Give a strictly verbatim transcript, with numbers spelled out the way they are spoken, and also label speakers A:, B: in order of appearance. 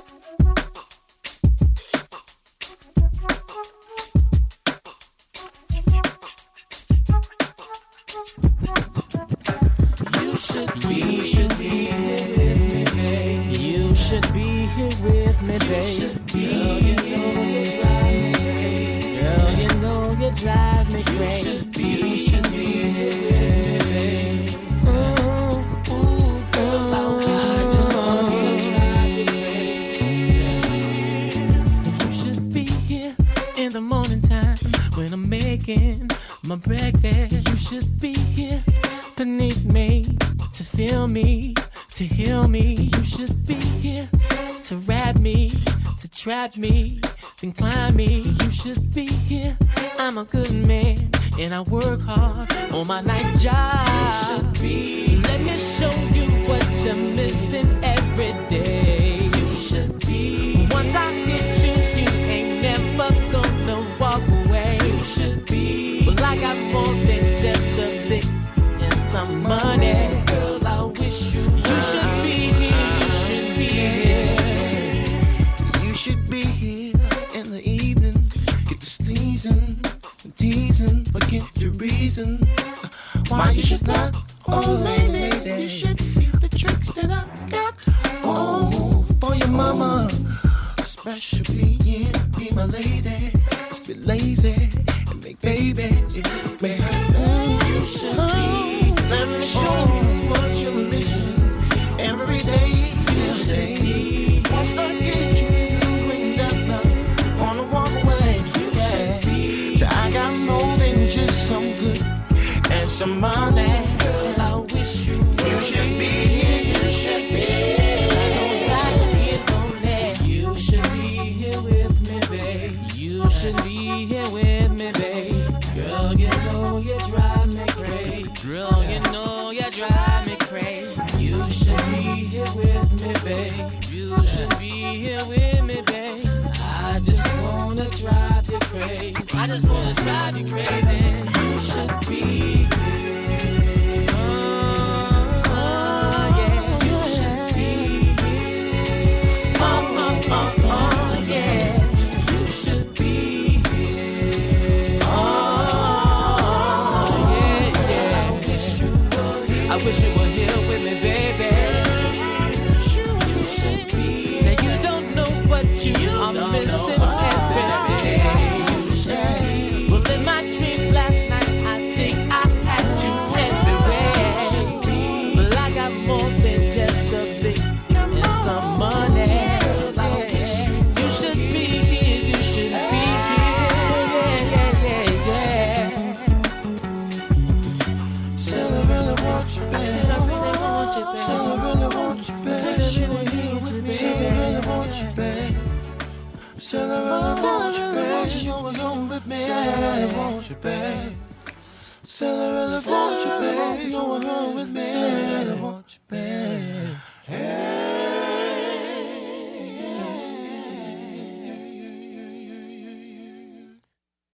A: You should be, you should be here with me, babe. You should be here with me, babe. Girl, you know you drive me crazy. Girl, you know you drive me crazy. You should be, you should be here with me, babe. Ooh, ooh, girl, I wish I just wanna drive you crazy. You should be here in the morning time when I'm making my breakfast. You should be here beneath me, to feel me, to heal me. You should be here to wrap me, to trap me, then climb me. You should be here. I'm a good man and I work hard on my night job. You should be. Let me show you what you're missing every day. You should be. Once I hit you, you ain't never gonna walk away. You should be. Well, I got more than just a lick and some money. Girl, I wish you You should be here, you should be here.
B: You should be here in the evening. Get the sneezing, the teasing, forget the reason why you should not. Oh, lady, you should see the tricks that I got. Oh, for your mama, especially, yeah, be my lady. Let's be lazy and make babies. May happen.
A: You should be.
B: Let me show you what you're missing every day. You should be. Once I get you, you ain't never wanna walk away.
A: You should be.
B: So I got more than just some good and some money.
A: Girl, I wish you
B: You should be here, you should be
A: here. You should be here with me, babe. You should be here with me, babe. Girl, you know you drive me crazy. Girl, you know you drive me crazy. You should be here with me, babe. You should be here with me, babe. I just wanna drive you crazy. I just wanna drive you crazy. You should be here. Oh, oh, yeah. You should be here. Oh, oh, oh, oh, yeah. You should be here. Oh, yeah, yeah. I wish you were here. I wish you were here with me, baby. You should be. Now you don't know what you, you are missing every day. You should be. Well, in my dreams last night, I think I had you everywhere. You should be. But I got more than just a big and some money. You should be here. You should be here. Yeah, yeah, yeah, yeah.
B: Said I really want you, babe.
A: I said I really want you, babe.
B: Said I really want you, babe. Said I really want you, babe. Said I really want you, babe. You were going with me. Said I really want you, babe. Said I really want you, babe. You were going with me.